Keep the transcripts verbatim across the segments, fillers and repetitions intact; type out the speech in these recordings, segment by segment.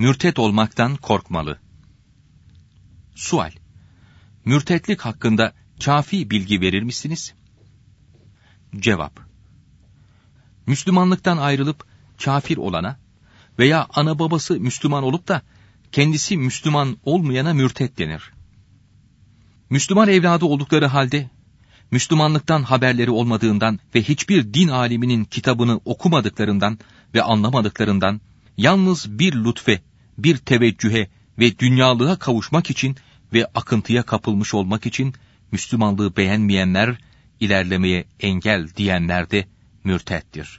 mürtet olmaktan korkmalı. Sual: Mürtetlik hakkında kafi bilgi verir misiniz? Cevap: Müslümanlıktan ayrılıp kafir olana veya ana babası Müslüman olup da kendisi Müslüman olmayana mürtet denir. Müslüman evladı oldukları halde, Müslümanlıktan haberleri olmadığından ve hiçbir din aliminin kitabını okumadıklarından ve anlamadıklarından, yalnız bir lütfe, bir teveccühe ve dünyalığa kavuşmak için ve akıntıya kapılmış olmak için Müslümanlığı beğenmeyenler, ilerlemeye engel diyenler de mürtettir.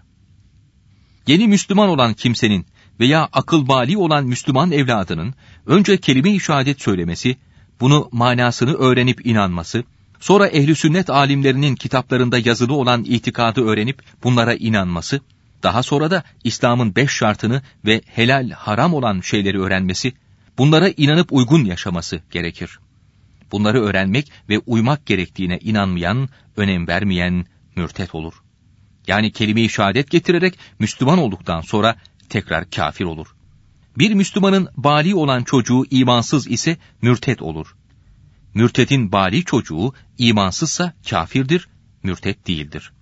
Yeni Müslüman olan kimsenin veya akıl bali olan Müslüman evladının önce kelime-i şehadet söylemesi, bunu manasını öğrenip inanması, sonra ehl-i sünnet alimlerinin kitaplarında yazılı olan itikadı öğrenip bunlara inanması, daha sonra da İslam'ın beş şartını ve helal haram olan şeyleri öğrenmesi, bunlara inanıp uygun yaşaması gerekir. Bunları öğrenmek ve uymak gerektiğine inanmayan, önem vermeyen mürtet olur. Yani kelime-i şehadet getirerek Müslüman olduktan sonra tekrar kafir olur. Bir Müslümanın bali olan çocuğu imansız ise mürtet olur. Mürtetin bali çocuğu imansızsa kafirdir, mürtet değildir.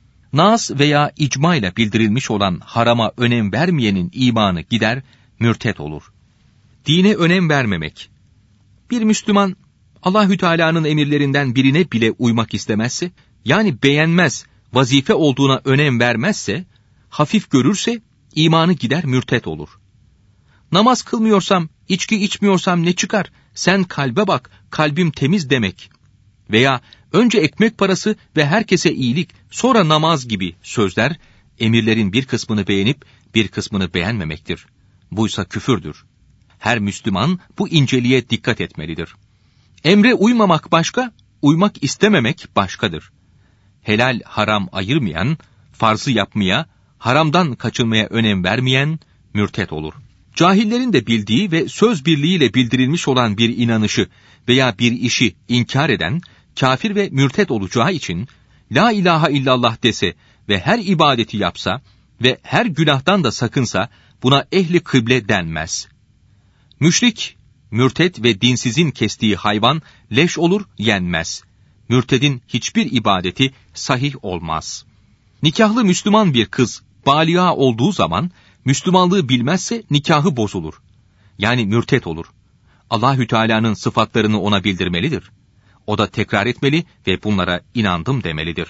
Nas veya icma ile bildirilmiş olan harama önem vermeyenin imanı gider, mürtet olur. Dine önem vermemek. Bir Müslüman Allahü Teala'nın emirlerinden birine bile uymak istemezse, yani beğenmez, vazife olduğuna önem vermezse, hafif görürse imanı gider, mürtet olur. Namaz kılmıyorsam, içki içmiyorsam ne çıkar? Sen kalbe bak, kalbim temiz demek. Veya önce ekmek parası ve herkese iyilik, sonra namaz gibi sözler, emirlerin bir kısmını beğenip bir kısmını beğenmemektir. Buysa küfürdür. Her Müslüman bu inceliğe dikkat etmelidir. Emre uymamak başka, uymak istememek başkadır. Helal haram ayırmayan, farzı yapmaya, haramdan kaçınmaya önem vermeyen mürtet olur. Cahillerin de bildiği ve söz birliğiyle bildirilmiş olan bir inanışı veya bir işi inkar eden, kafir ve mürtet olacağı için, la ilahe illallah dese ve her ibadeti yapsa ve her günahtan da sakınsa, buna ehli kıble denmez. Müşrik, mürtet ve dinsizin kestiği hayvan leş olur, yenmez. Mürtedin hiçbir ibadeti sahih olmaz. Nikahlı Müslüman bir kız baliğa olduğu zaman, Müslümanlığı bilmezse nikahı bozulur. Yani mürtet olur. Allahü Teala'nın sıfatlarını ona bildirmelidir. O da tekrar etmeli ve bunlara inandım demelidir.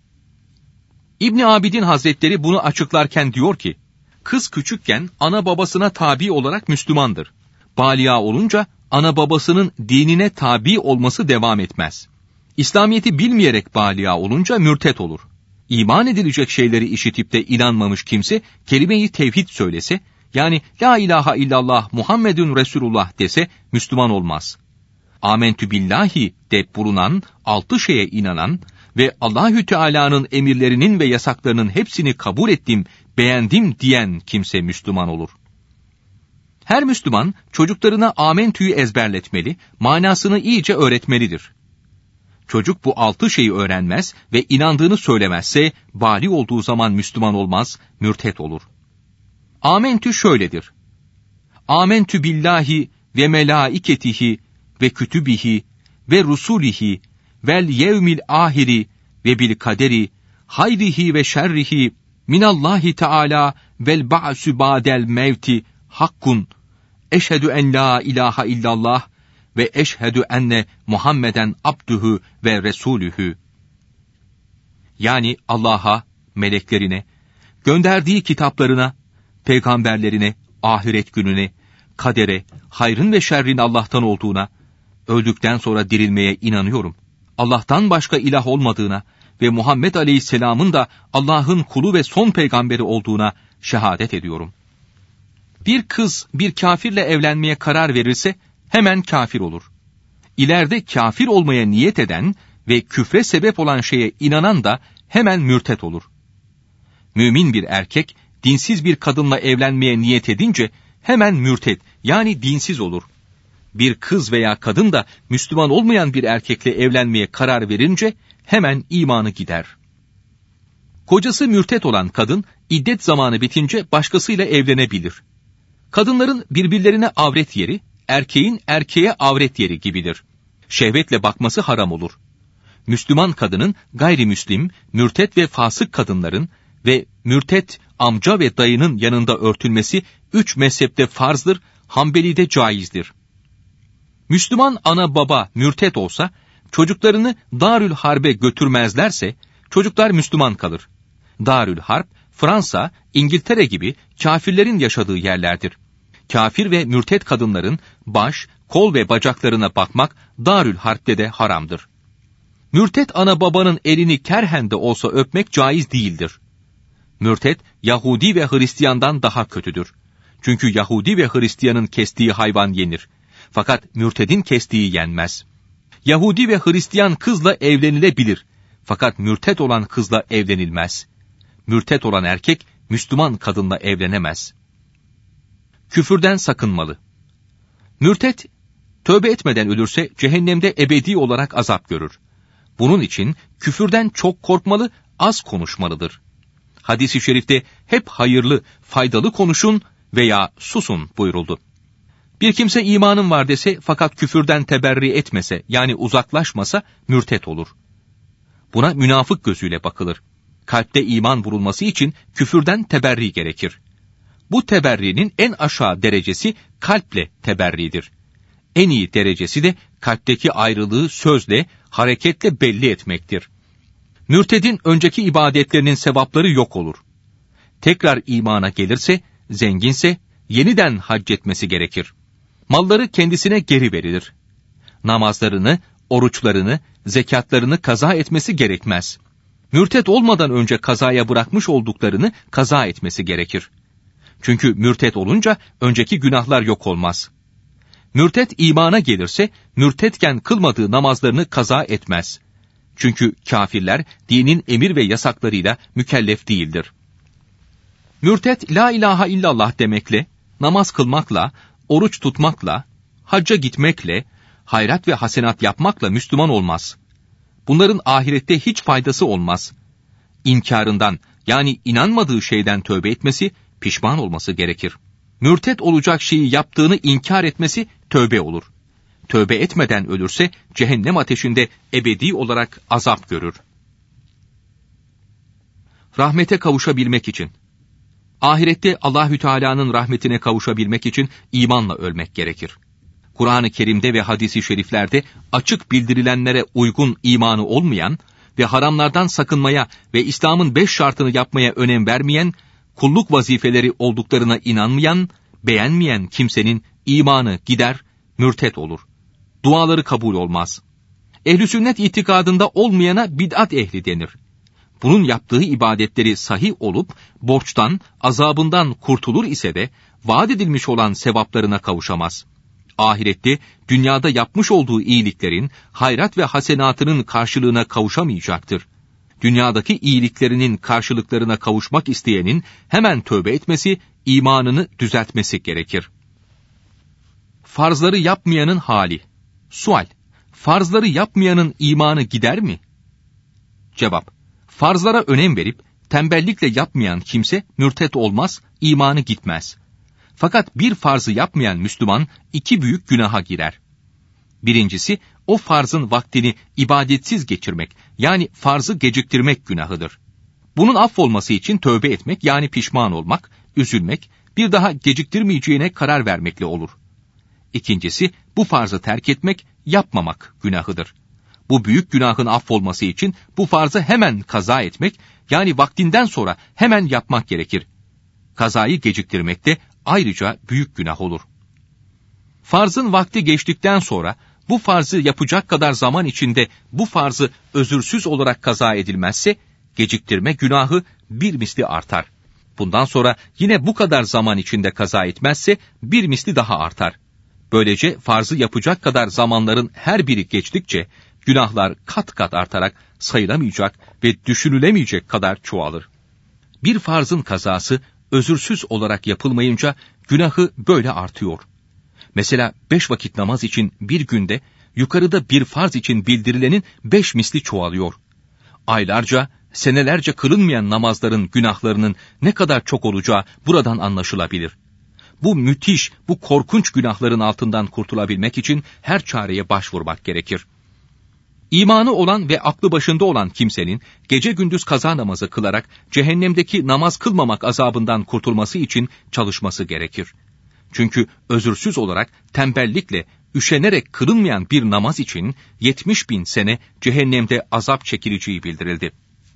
İbn Abidin Hazretleri bunu açıklarken diyor ki, kız küçükken ana babasına tabi olarak Müslümandır. Baliğa olunca ana babasının dinine tabi olması devam etmez. İslamiyet'i bilmeyerek baliğa olunca mürtet olur. İman edilecek şeyleri işitip de inanmamış kimse, kelime-i tevhid söylese, yani la ilahe illallah Muhammedun Resulullah dese, Müslüman olmaz. Amentü billahi de bulunan, altı şeye inanan ve Allahü Teala'nın emirlerinin ve yasaklarının hepsini kabul ettim, beğendim diyen kimse Müslüman olur. Her Müslüman, çocuklarına amentüyü ezberletmeli, manasını iyice öğretmelidir. Çocuk bu altı şeyi öğrenmez ve inandığını söylemezse, bali olduğu zaman Müslüman olmaz, mürtet olur. Amentü şöyledir: Amentü billahi ve melaiketihi ve kütübihi ve rusulihi vel yevmil ahiri ve bil kaderi hayrihi ve şerrihi minallahi teala vel ba'sü ba'del mevti hakkun. Eşhedü en la ilahe illallah ve eşhedü enne Muhammeden abdühü ve resulühü. Yani Allah'a, meleklerine, gönderdiği kitaplarına, peygamberlerine, ahiret gününe, kadere, hayrın ve şerrin Allah'tan olduğuna, öldükten sonra dirilmeye inanıyorum. Allah'tan başka ilah olmadığına ve Muhammed Aleyhisselam'ın da Allah'ın kulu ve son peygamberi olduğuna şehadet ediyorum. Bir kız bir kafirle evlenmeye karar verirse hemen kafir olur. İleride kafir olmaya niyet eden ve küfre sebep olan şeye inanan da hemen mürtet olur. Mümin bir erkek dinsiz bir kadınla evlenmeye niyet edince hemen mürtet, yani dinsiz olur. Bir kız veya kadın da Müslüman olmayan bir erkekle evlenmeye karar verince hemen imanı gider. Kocası mürtet olan kadın iddet zamanı bitince başkasıyla evlenebilir. Kadınların birbirlerine avret yeri, erkeğin erkeğe avret yeri gibidir. Şehvetle bakması haram olur. Müslüman kadının gayrimüslim, mürtet ve fasık kadınların ve mürtet amca ve dayının yanında örtülmesi üç mezhepte farzdır, Hanbeli'de caizdir. Müslüman ana baba mürtet olsa, çocuklarını Darül Harp'e götürmezlerse, çocuklar Müslüman kalır. Darül Harp, Fransa, İngiltere gibi kafirlerin yaşadığı yerlerdir. Kafir ve mürtet kadınların baş, kol ve bacaklarına bakmak Darül Harp'te de haramdır. Mürtet ana babanın elini kerhen de olsa öpmek caiz değildir. Mürtet, Yahudi ve Hristiyandan daha kötüdür. Çünkü Yahudi ve Hristiyanın kestiği hayvan yenir. Fakat mürtedin kestiği yenmez. Yahudi ve Hristiyan kızla evlenilebilir. Fakat mürtet olan kızla evlenilmez. Mürtet olan erkek, Müslüman kadınla evlenemez. Küfürden sakınmalı. Mürtet, tövbe etmeden ölürse cehennemde ebedi olarak azap görür. Bunun için küfürden çok korkmalı, az konuşmalıdır. Hadis-i şerifte hep hayırlı, faydalı konuşun veya susun buyuruldu. Bir kimse imanım var dese fakat küfürden teberri etmese, yani uzaklaşmasa mürtet olur. Buna münafık gözüyle bakılır. Kalpte iman bulunması için küfürden teberri gerekir. Bu teberrinin en aşağı derecesi kalple teberridir. En iyi derecesi de kalpteki ayrılığı sözle, hareketle belli etmektir. Mürtedin önceki ibadetlerinin sevapları yok olur. Tekrar imana gelirse, zenginse yeniden hac etmesi gerekir. Malları kendisine geri verilir. Namazlarını, oruçlarını, zekatlarını kaza etmesi gerekmez. Mürtet olmadan önce kazaya bırakmış olduklarını kaza etmesi gerekir. Çünkü mürtet olunca önceki günahlar yok olmaz. Mürtet imana gelirse, mürtetken kılmadığı namazlarını kaza etmez. Çünkü kafirler dinin emir ve yasaklarıyla mükellef değildir. Mürtet, la ilahe illallah demekle, namaz kılmakla, oruç tutmakla, hacca gitmekle, hayrat ve hasenat yapmakla Müslüman olmaz. Bunların ahirette hiç faydası olmaz. İnkarından, yani inanmadığı şeyden tövbe etmesi, pişman olması gerekir. Mürtet olacak şeyi yaptığını inkar etmesi tövbe olur. Tövbe etmeden ölürse cehennem ateşinde ebedi olarak azap görür. Rahmete kavuşabilmek için. Ahirette Allahü Teala'nın rahmetine kavuşabilmek için imanla ölmek gerekir. Kur'an-ı Kerim'de ve hadis-i şeriflerde açık bildirilenlere uygun imanı olmayan ve haramlardan sakınmaya ve İslam'ın beş şartını yapmaya önem vermeyen, kulluk vazifeleri olduklarına inanmayan, beğenmeyen kimsenin imanı gider, mürtet olur. Duaları kabul olmaz. Ehl-i sünnet itikadında olmayana bid'at ehli denir. Bunun yaptığı ibadetleri sahih olup, borçtan, azabından kurtulur ise de, vaat edilmiş olan sevaplarına kavuşamaz. Ahirette, dünyada yapmış olduğu iyiliklerin, hayrat ve hasenatının karşılığına kavuşamayacaktır. Dünyadaki iyiliklerinin karşılıklarına kavuşmak isteyenin hemen tövbe etmesi, imanını düzeltmesi gerekir. Farzları yapmayanın hali. Sual: farzları yapmayanın imanı gider mi? Cevap: farzlara önem verip tembellikle yapmayan kimse mürtet olmaz, imanı gitmez. Fakat bir farzı yapmayan Müslüman iki büyük günaha girer. Birincisi, o farzın vaktini ibadetsiz geçirmek, yani farzı geciktirmek günahıdır. Bunun affolması için tövbe etmek, yani pişman olmak, üzülmek, bir daha geciktirmeyeceğine karar vermekle olur. İkincisi, bu farzı terk etmek, yapmamak günahıdır. Bu büyük günahın affolması için bu farzı hemen kaza etmek, yani vaktinden sonra hemen yapmak gerekir. Kazayı geciktirmek de ayrıca büyük günah olur. Farzın vakti geçtikten sonra, bu farzı yapacak kadar zaman içinde bu farzı özürsüz olarak kaza edilmezse, geciktirme günahı bir misli artar. Bundan sonra yine bu kadar zaman içinde kaza etmezse, bir misli daha artar. Böylece farzı yapacak kadar zamanların her biri geçtikçe, günahlar kat kat artarak sayılamayacak ve düşünülemeyecek kadar çoğalır. Bir farzın kazası özürsüz olarak yapılmayınca günahı böyle artıyor. Mesela beş vakit namaz için bir günde yukarıda bir farz için bildirilenin beş misli çoğalıyor. Aylarca, senelerce kılınmayan namazların günahlarının ne kadar çok olacağı buradan anlaşılabilir. bu müthiş, bu korkunç günahların altından kurtulabilmek için her çareye başvurmak gerekir. İmanı olan ve aklı başında olan kimsenin gece gündüz kaza namazı kılarak cehennemdeki namaz kılmamak azabından kurtulması için çalışması gerekir. Çünkü özürsüz olarak tembellikle, üşenerek kılınmayan bir namaz için yetmiş bin sene cehennemde azap çekileceği bildirildi.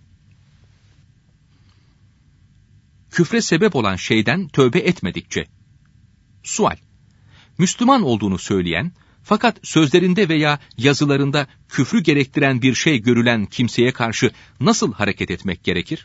Küfre sebep olan şeyden tövbe etmedikçe. Sual: Müslüman olduğunu söyleyen, fakat sözlerinde veya yazılarında küfrü gerektiren bir şey görülen kimseye karşı nasıl hareket etmek gerekir?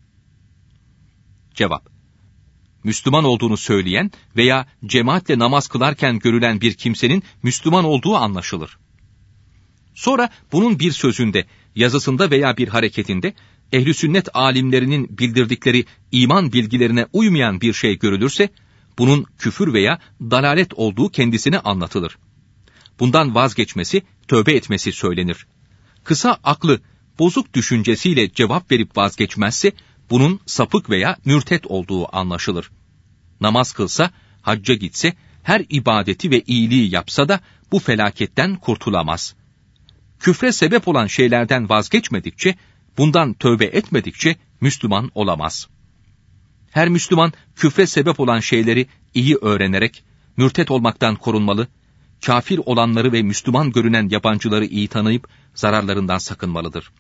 Cevap: Müslüman olduğunu söyleyen veya cemaatle namaz kılarken görülen bir kimsenin Müslüman olduğu anlaşılır. Sonra bunun bir sözünde, yazısında veya bir hareketinde ehl-i sünnet alimlerinin bildirdikleri iman bilgilerine uymayan bir şey görülürse, bunun küfür veya dalalet olduğu kendisine anlatılır. Bundan vazgeçmesi, tövbe etmesi söylenir. Kısa aklı, bozuk düşüncesiyle cevap verip vazgeçmezse, bunun sapık veya mürtet olduğu anlaşılır. Namaz kılsa, hacca gitse, her ibadeti ve iyiliği yapsa da bu felaketten kurtulamaz. Küfre sebep olan şeylerden vazgeçmedikçe, bundan tövbe etmedikçe Müslüman olamaz. Her Müslüman küfre sebep olan şeyleri iyi öğrenerek mürtet olmaktan korunmalı, kafir olanları ve Müslüman görünen yabancıları iyi tanıyıp zararlarından sakınmalıdır.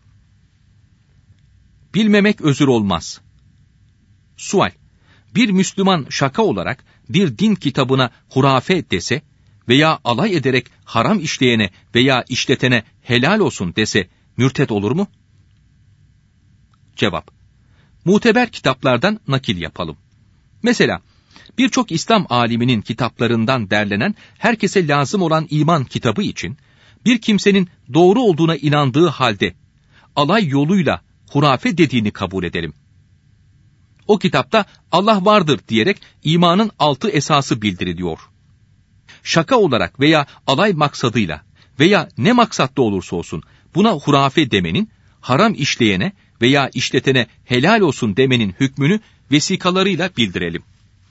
Bilmemek özür olmaz. Sual: Bir Müslüman şaka olarak bir din kitabına hurafe dese veya alay ederek haram işleyene veya işletene helal olsun dese mürtet olur mu? Cevap: Muteber kitaplardan nakil yapalım. Mesela birçok İslam aliminin kitaplarından derlenen herkese lazım olan iman kitabı için bir kimsenin doğru olduğuna inandığı halde alay yoluyla hurafe dediğini kabul edelim. O kitapta Allah vardır diyerek imanın altı esası bildiriliyor. Şaka olarak veya alay maksadıyla veya ne maksatlı olursa olsun buna hurafe demenin, haram işleyene veya işletene helal olsun demenin hükmünü vesikalarıyla bildirelim.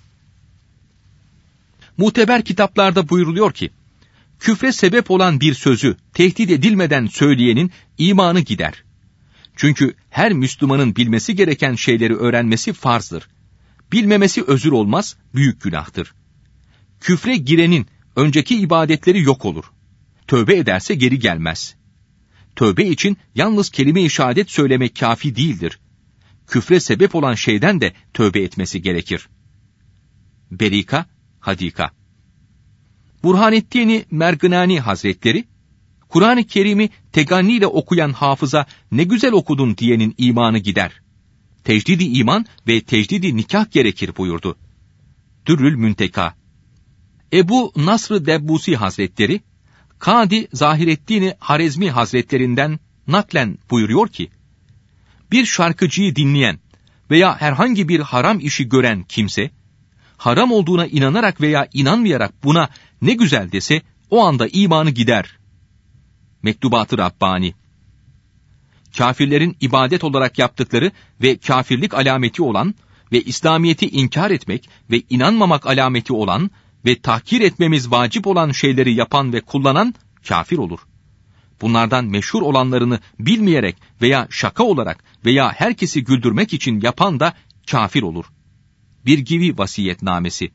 Muteber kitaplarda buyuruluyor ki, küfre sebep olan bir sözü tehdit edilmeden söyleyenin imanı gider. Çünkü her Müslümanın bilmesi gereken şeyleri öğrenmesi farzdır. Bilmemesi özür olmaz, büyük günahtır. Küfre girenin önceki ibadetleri yok olur. Tövbe ederse geri gelmez. Tövbe için yalnız kelime-i şehadet söylemek kafi değildir. Küfre sebep olan şeyden de tövbe etmesi gerekir. Berika, Hadika. Burhanettin Mergınani Hazretleri, Kur'an-ı Kerim'i teganniyle okuyan hafıza ne güzel okudun diyenin imanı gider. Tecdidi iman ve tecdidi nikah gerekir buyurdu. Dürrül Münteka. Ebu Nasr Debbusi Hazretleri, Kadi Zahireddin Harezmi Hazretlerinden naklen buyuruyor ki, bir şarkıcıyı dinleyen veya herhangi bir haram işi gören kimse, haram olduğuna inanarak veya inanmayarak buna ne güzel dese, o anda imanı gider. Mektubat-ı Rabbani. Kafirlerin ibadet olarak yaptıkları ve kafirlik alameti olan ve İslamiyet'i inkar etmek ve inanmamak alameti olan ve tahkir etmemiz vacip olan şeyleri yapan ve kullanan kafir olur. Bunlardan meşhur olanlarını bilmeyerek veya şaka olarak veya herkesi güldürmek için yapan da kafir olur. Bir gibi vasiyetnamesi.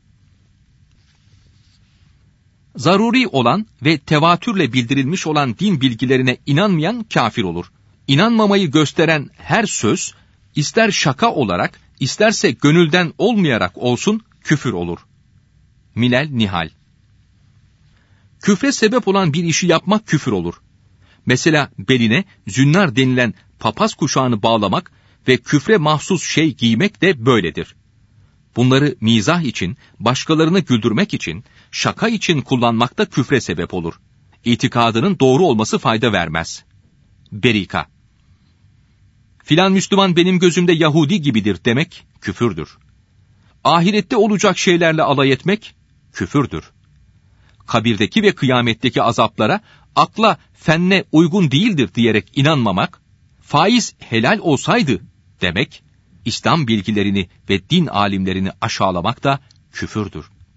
Zaruri olan ve tevatürle bildirilmiş olan din bilgilerine inanmayan kafir olur. İnanmamayı gösteren her söz, ister şaka olarak, isterse gönülden olmayarak olsun küfür olur. Milal Nihal. Küfre sebep olan bir işi yapmak küfür olur. Mesela beline zünnar denilen papaz kuşağını bağlamak ve küfre mahsus şey giymek de böyledir. Bunları mizah için, başkalarını güldürmek için, şaka için kullanmak da küfre sebep olur. İtikadının doğru olması fayda vermez. Berika. Filan Müslüman benim gözümde Yahudi gibidir demek küfürdür. Ahirette olacak şeylerle alay etmek küfürdür. Kabirdeki ve kıyametteki azaplara akla, fenne uygun değildir diyerek inanmamak, faiz helal olsaydı demek, İslam bilgilerini ve din alimlerini aşağılamak da küfürdür.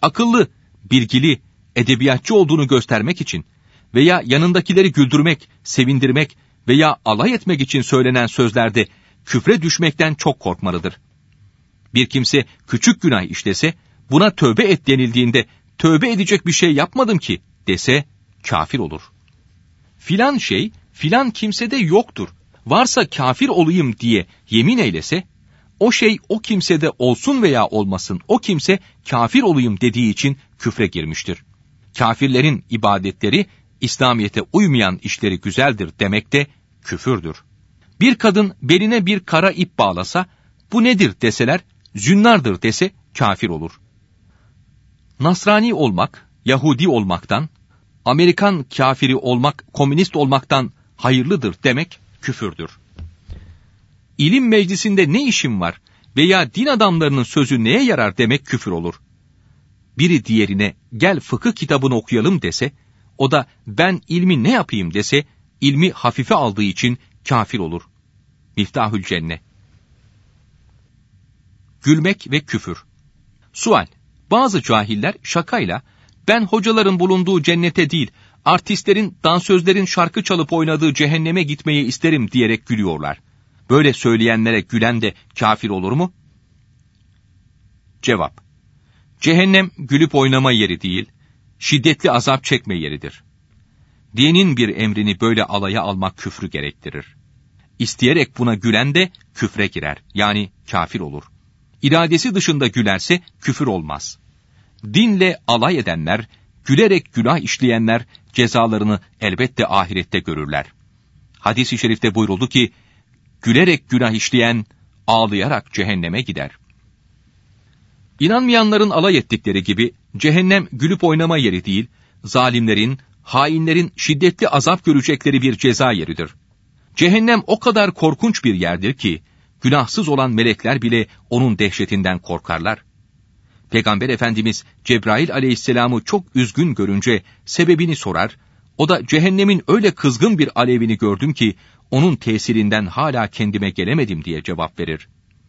akıllı, bilgili, edebiyatçı olduğunu göstermek için veya yanındakileri güldürmek, sevindirmek veya alay etmek için söylenen sözlerde küfre düşmekten çok korkmalıdır. Bir kimse küçük günah işlese, buna tövbe et denildiğinde, tövbe edecek bir şey yapmadım ki dese, kafir olur. Filan şey, filan kimsede yoktur, varsa kafir olayım diye yemin eylese, o şey o kimsede olsun veya olmasın, o kimse kafir olayım dediği için küfre girmiştir. Kafirlerin ibadetleri, İslamiyete uymayan işleri güzeldir demek de küfürdür. Bir kadın beline bir kara ip bağlasa, bu nedir deseler, zünnardır dese kafir olur. Nasrani olmak, Yahudi olmaktan, Amerikan kafiri olmak, komünist olmaktan hayırlıdır demek küfürdür. İlim meclisinde ne işim var veya din adamlarının sözü neye yarar demek küfür olur. Biri diğerine gel fıkıh kitabını okuyalım dese, o da ben ilmi ne yapayım dese, ilmi hafife aldığı için kafir olur. Miftahül Cenne. Gülmek ve küfür. Sual: bazı cahiller şakayla, ben hocaların bulunduğu cennete değil, artistlerin, dansözlerin şarkı çalıp oynadığı cehenneme gitmeyi isterim diyerek gülüyorlar. Böyle söyleyenlere gülen de kafir olur mu? Cevap: cehennem gülüp oynama yeri değil, şiddetli azap çekme yeridir. Dinin bir emrini böyle alaya almak küfrü gerektirir. İsteyerek buna gülen de küfre girer, yani kafir olur. İradesi dışında gülerse küfür olmaz. Dinle alay edenler, gülerek günah işleyenler cezalarını elbette ahirette görürler. Hadis-i şerifte buyuruldu ki, gülerek günah işleyen ağlayarak cehenneme gider. İnanmayanların alay ettikleri gibi cehennem gülüp oynama yeri değil, zalimlerin, hainlerin şiddetli azap görecekleri bir ceza yeridir. Cehennem o kadar korkunç bir yerdir ki, günahsız olan melekler bile onun dehşetinden korkarlar. Peygamber Efendimiz Cebrail aleyhisselamı çok üzgün görünce sebebini sorar, o da cehennemin öyle kızgın bir alevini gördüm ki, onun tesirinden hala kendime gelemedim diye cevap verir.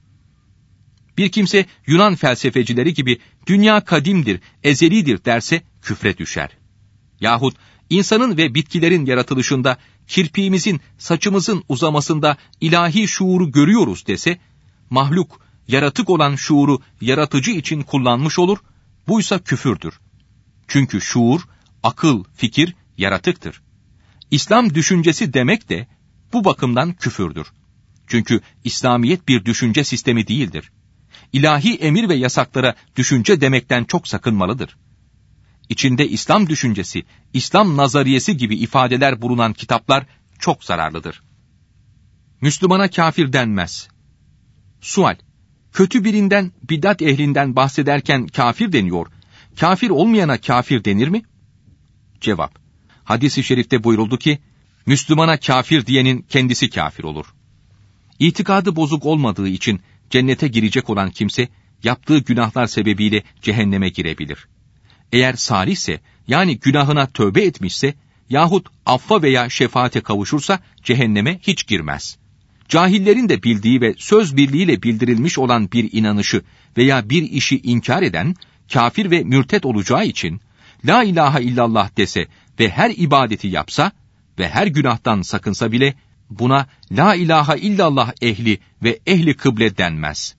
Bir kimse Yunan felsefecileri gibi dünya kadimdir, ezelidir derse küfre düşer. Yahut insanın ve bitkilerin yaratılışında, kirpiğimizin, saçımızın uzamasında ilahi şuuru görüyoruz dese, mahluk, yaratık olan şuuru yaratıcı için kullanmış olur, buysa küfürdür. Çünkü şuur, akıl, fikir yaratıktır. İslam düşüncesi demek de bu bakımdan küfürdür. Çünkü İslamiyet bir düşünce sistemi değildir. İlahi emir ve yasaklara düşünce demekten çok sakınmalıdır. İçinde İslam düşüncesi, İslam nazariyesi gibi ifadeler bulunan kitaplar çok zararlıdır. Müslümana kafir denmez. Sual: kötü birinden, bidat ehlinden bahsederken kafir deniyor, kafir olmayana kafir denir mi? Cevap: hadis-i şerifte buyuruldu ki, Müslümana kafir diyenin kendisi kafir olur. İtikadı bozuk olmadığı için cennete girecek olan kimse, yaptığı günahlar sebebiyle cehenneme girebilir. Eğer salihse, yani günahına tövbe etmişse, yahut affa veya şefaate kavuşursa, cehenneme hiç girmez. Cahillerin de bildiği ve söz birliğiyle bildirilmiş olan bir inanışı veya bir işi inkar eden, kafir ve mürtet olacağı için, la ilahe illallah dese ve her ibadeti yapsa ve her günahtan sakınsa bile, buna la ilahe illallah ehli ve ehli kıble denmez.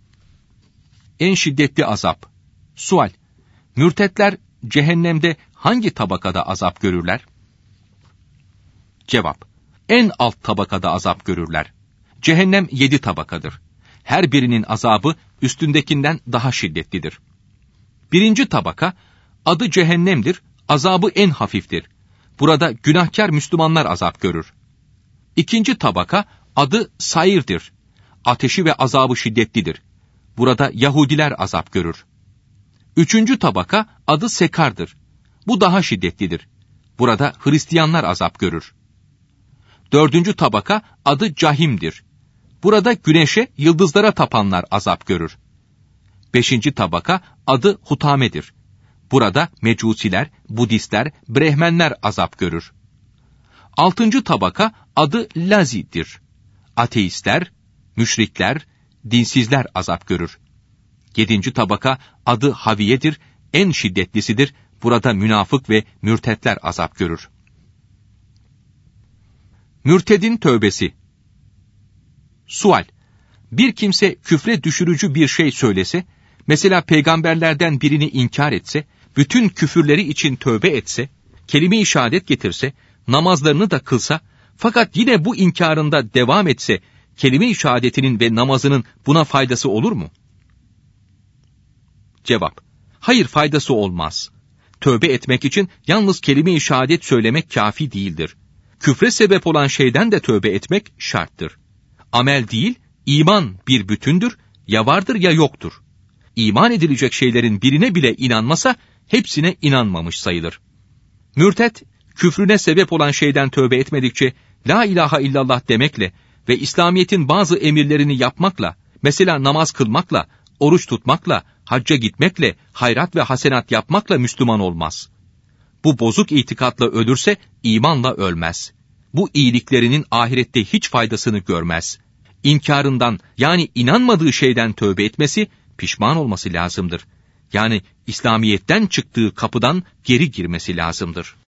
En şiddetli azap. Sual: mürtetler cehennemde hangi tabakada azap görürler? Cevap: en alt tabakada azap görürler. Cehennem yedi tabakadır. Her birinin azabı üstündekinden daha şiddetlidir. Birinci tabaka, adı cehennemdir, azabı en hafiftir. Burada günahkar Müslümanlar azap görür. İkinci tabaka, adı sairdir. Ateşi ve azabı şiddetlidir. Burada Yahudiler azap görür. Üçüncü tabaka, adı sekardır. Bu daha şiddetlidir. Burada Hristiyanlar azap görür. Dördüncü tabaka, adı cahimdir. Burada güneşe, yıldızlara tapanlar azap görür. Beşinci tabaka, adı hutamedir. Burada mecusiler, budistler, brehmenler azap görür. Altıncı tabaka, adı lazidir. Ateistler, müşrikler, dinsizler azap görür. Yedinci tabaka, adı haviyedir. en şiddetlisidir. Burada münafık ve mürtetler azap görür. Mürtedin tövbesi. Sual: Bir kimse küfre düşürücü bir şey söylese, mesela peygamberlerden birini inkar etse, bütün küfürleri için tövbe etse, kelime-i şehadet getirse, namazlarını da kılsa, fakat yine bu inkarında devam etse, kelime-i şehadetinin ve namazının buna faydası olur mu? Cevap: Hayır, faydası olmaz. Tövbe etmek için yalnız kelime-i şehadet söylemek kafi değildir. Küfre sebep olan şeyden de tövbe etmek şarttır. Amel değil, iman bir bütündür, ya vardır ya yoktur. İman edilecek şeylerin birine bile inanmasa, hepsine inanmamış sayılır. Mürtet, küfrüne sebep olan şeyden tövbe etmedikçe, la ilahe illallah demekle ve İslamiyet'in bazı emirlerini yapmakla, mesela namaz kılmakla, oruç tutmakla, hacca gitmekle, hayrat ve hasenat yapmakla Müslüman olmaz. Bu bozuk itikatla ölürse, imanla ölmez. Bu iyiliklerinin ahirette hiç faydasını görmez. İnkarından, yani inanmadığı şeyden tövbe etmesi, pişman olması lazımdır. Yani İslamiyet'ten çıktığı kapıdan geri girmesi lazımdır.